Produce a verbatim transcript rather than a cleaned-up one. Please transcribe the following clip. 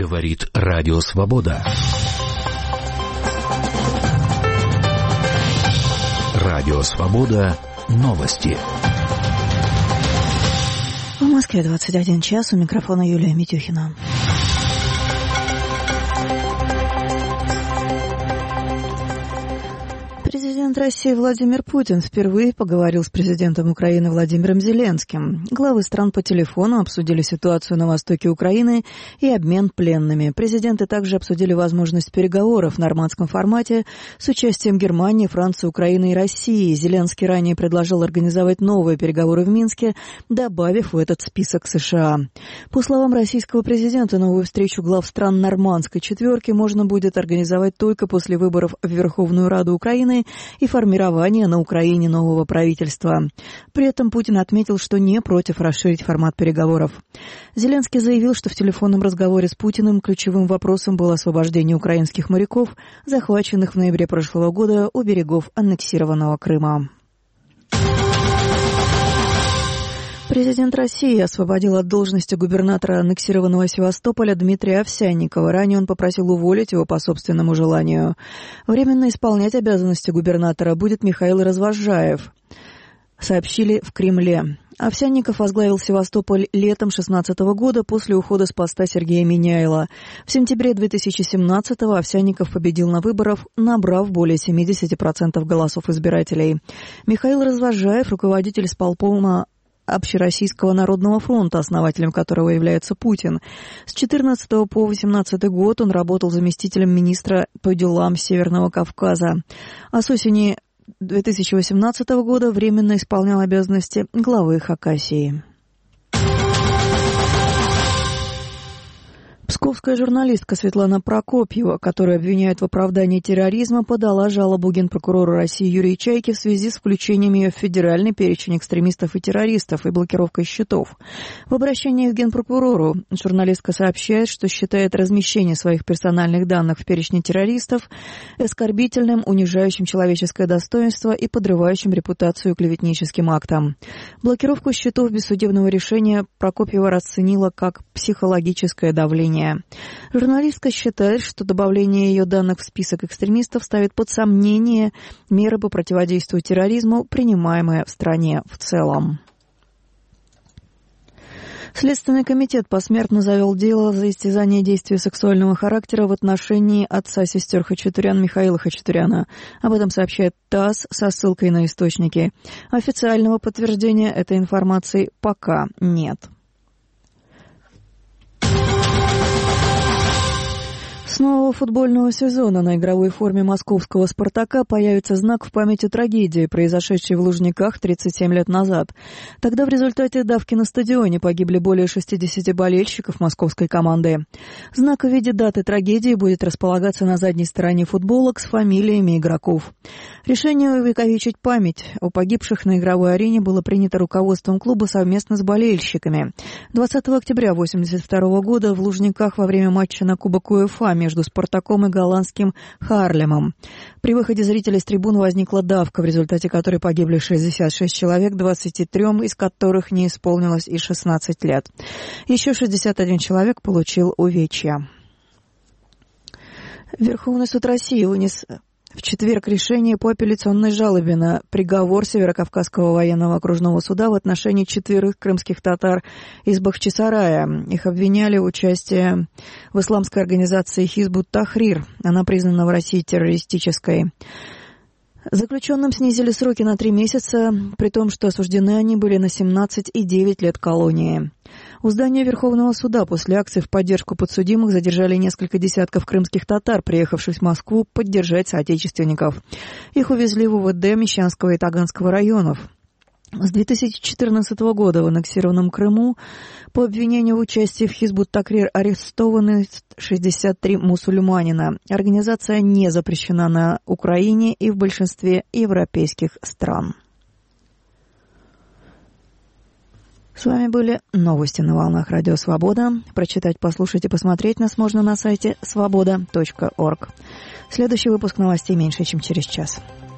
Говорит Радио Свобода. Радио Свобода. Новости. В Москве двадцать один час. У микрофона Юлия Митюхина. Президент России Владимир Путин впервые поговорил с президентом Украины Владимиром Зеленским. Главы стран по телефону обсудили ситуацию на востоке Украины и обмен пленными. Президенты также обсудили возможность переговоров в нормандском формате с участием Германии, Франции, Украины и России. Зеленский ранее предложил организовать новые переговоры в Минске, добавив в этот список США. По словам российского президента, новую встречу глав стран нормандской четверки можно будет организовать только после выборов в Верховную Раду Украины и формирования на Украине нового правительства. При этом Путин отметил, что не против расширить формат переговоров. Зеленский заявил, что в телефонном разговоре с Путиным ключевым вопросом было освобождение украинских моряков, захваченных в ноябре прошлого года у берегов аннексированного Крыма. Президент России освободил от должности губернатора аннексированного Севастополя Дмитрия Овсянникова. Ранее он попросил уволить его по собственному желанию. Временно исполнять обязанности губернатора будет Михаил Развозжаев, сообщили в Кремле. Овсянников возглавил Севастополь летом две тысячи шестнадцатого года после ухода с поста Сергея Миняйла. В сентябре две тысячи семнадцатого Овсянников победил на выборах, набрав более семьдесят процентов голосов избирателей. Михаил Развозжаев, руководитель исполкома Общероссийского народного фронта, основателем которого является Путин. С две тысячи четырнадцатого по две тысячи восемнадцатый год он работал заместителем министра по делам Северного Кавказа. А с осени две тысячи восемнадцатого года временно исполнял обязанности главы Хакасии. Псковская журналистка Светлана Прокопьева, которую обвиняют в оправдании терроризма, подала жалобу генпрокурору России Юрию Чайке в связи с включением ее в федеральный перечень экстремистов и террористов и блокировкой счетов. В обращении к генпрокурору журналистка сообщает, что считает размещение своих персональных данных в перечне террористов оскорбительным, унижающим человеческое достоинство и подрывающим репутацию клеветническим актом. Блокировку счетов без судебного решения Прокопьева расценила как психологическое давление. Журналистка считает, что добавление ее данных в список экстремистов ставит под сомнение меры по противодействию терроризму, принимаемые в стране в целом. Следственный комитет посмертно завел дело за истязание действий сексуального характера в отношении отца сестер Хачатурян Михаила Хачатуряна. Об этом сообщает ТАСС со ссылкой на источники. Официального подтверждения этой информации пока нет. С нового футбольного сезона на игровой форме московского «Спартака» появится знак в память о трагедии, произошедшей в Лужниках тридцать семь лет назад. Тогда в результате давки на стадионе погибли более шестидесяти болельщиков московской команды. Знак в виде даты трагедии будет располагаться на задней стороне футболок с фамилиями игроков. Решение увековечить память о погибших на игровой арене было принято руководством клуба совместно с болельщиками. двадцатого октября тысяча девятьсот восемьдесят второго года в Лужниках во время матча на Кубок УЕФА между «Спартаком» и голландским «Харлемом». При выходе зрителей с трибун возникла давка, в результате которой погибли шестьдесят шесть человек, двадцати трём из которых не исполнилось и шестнадцать лет. Еще шестьдесят один человек получил увечья. Верховный суд России вынес в четверг решение по апелляционной жалобе на приговор Северокавказского военного окружного суда в отношении четверых крымских татар из Бахчисарая. Их обвиняли в участии в исламской организации Хизбут Тахрир. Она признана в России террористической. Заключенным снизили сроки на три месяца, при том, что осуждены они были на семнадцать и девять лет колонии. У здания Верховного суда после акции в поддержку подсудимых задержали несколько десятков крымских татар, приехавших в Москву поддержать соотечественников. Их увезли в УВД Мещанского и Таганского районов. С две тысячи четырнадцатого года в аннексированном Крыму по обвинению в участии в Хизбут Тахрир арестованы шестьдесят три мусульманина. Организация не запрещена на Украине и в большинстве европейских стран. С вами были новости на волнах Радио Свобода. Прочитать, послушать и посмотреть нас можно на сайте свобода точка орг. Следующий выпуск новостей меньше, чем через час.